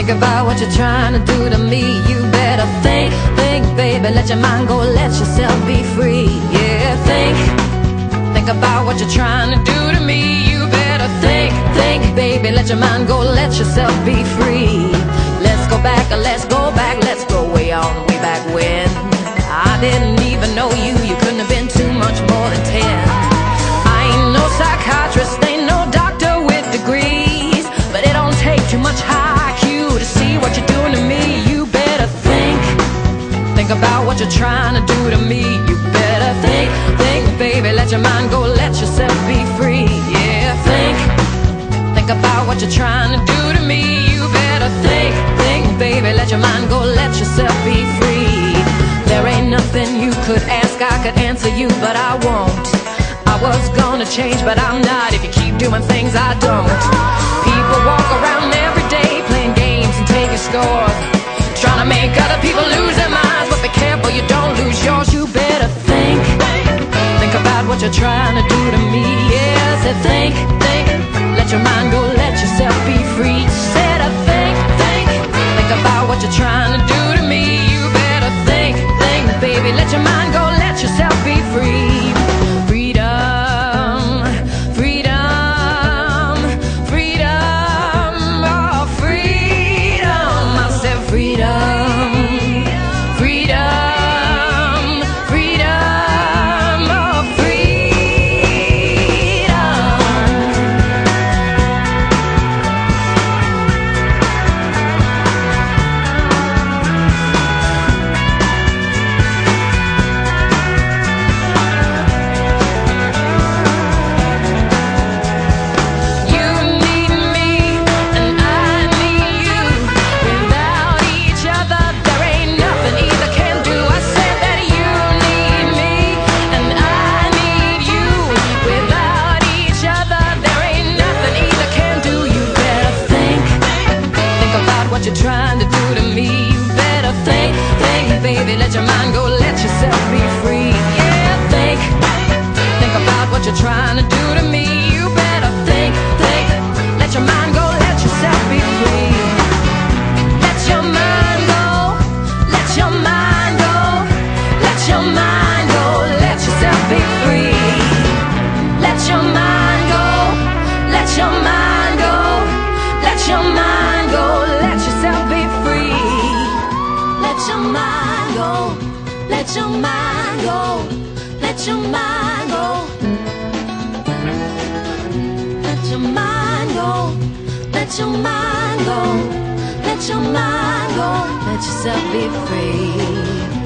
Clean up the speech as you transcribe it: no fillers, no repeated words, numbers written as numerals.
Think about what you're trying to do to me. You better think, baby, let your mind go, let yourself be free. Yeah, think about what you're trying to do to me. You better think, baby, let your mind go, let yourself be free. Let's go back, let's go way on, way back when I didn't even know you, you couldn't have been too much more than 10. I ain't no psychiatrist, ain't no doctor with degrees, but it don't take too much high IQ to see what you're doing to me. You better think about what you're trying to do to me. You better think, baby, let your mind go, let yourself be free. Yeah, think about what you're trying to do to me. You better think, baby, let your mind go, let yourself be free. There ain't nothing you could ask, I could answer you, but I won't. I was gonna change, but I'm not if you keep doing things I don't. People walk around every day playing games and taking scores, trying to make other people lose their minds, but be careful you don't lose yours. You better think about what you're trying to do to me. Yeah, said think, let your mind go, let yourself be free. Said I think about what you're trying to do to me. You better think, baby, let your mind go, let yourself be free. Freedom, freedom, freedom, oh freedom. I said freedom. What you're trying to do to me. You better think, baby, let your mind go, let yourself be free. Yeah, think about what you're trying to do to me. You better think, let your mind go, let yourself be free. Let your mind go, let your mind go, let your mind go, let yourself be free. Let your mind go, let your mind go, let your mind go, let yourself be free. Let your mind go, let your mind go, let your mind go. Let your mind go, let your mind go, let your mind go, let yourself be free.